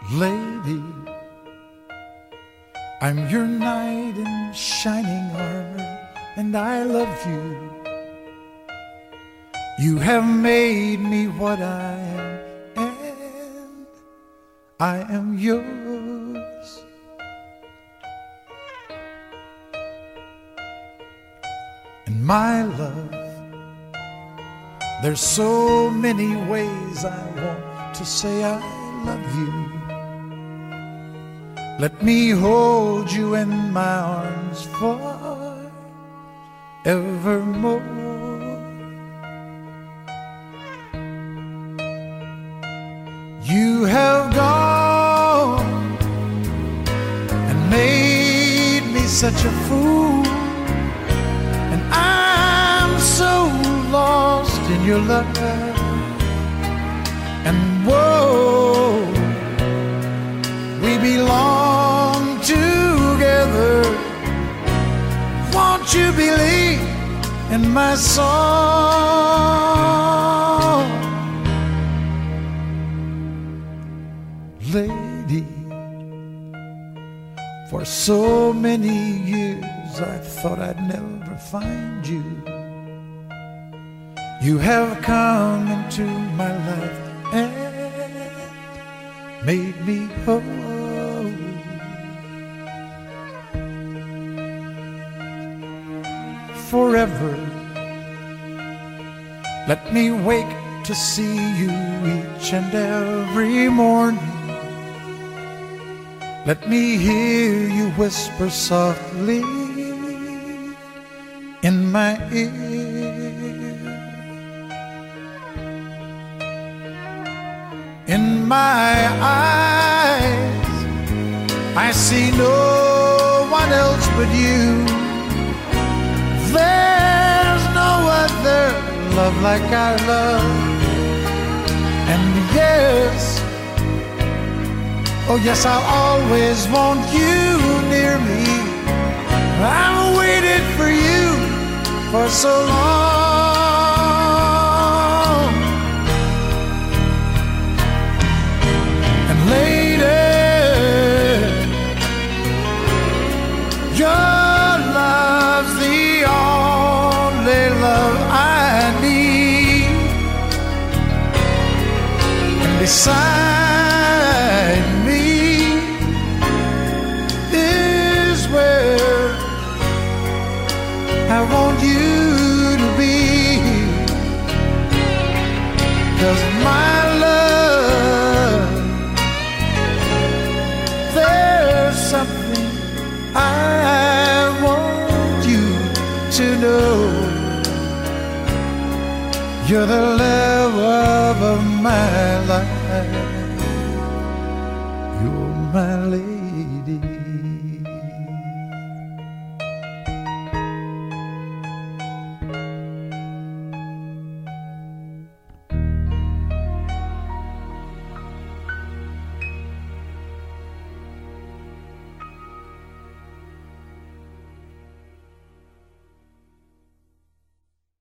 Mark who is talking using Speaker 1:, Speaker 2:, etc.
Speaker 1: Lady, I'm your knight in shining armor, and I love you. You have made me what I am, and I am yours. And my love, there's so many ways I want to say I love you. Let me hold you in my arms forevermore. You have gone and made me such a fool, and I'm so lost in your love. And whoa, we belong together. Won't you believe in my song? Lady, for so many years I thought I'd never find you. You have come into my life and made me whole. Forever, let me wake to see you each and every morning. Let me hear you whisper softly in my ear. In my eyes, I see no one else but you. There's no other love like our love. And yes, oh yes, I'll always want you near me. I've waited for you for so long. And lady, your love's the only love I need. And beside me is where I want you to be. 'Cause my love, there's something I want you to know. You're the love of my life. You're my lady.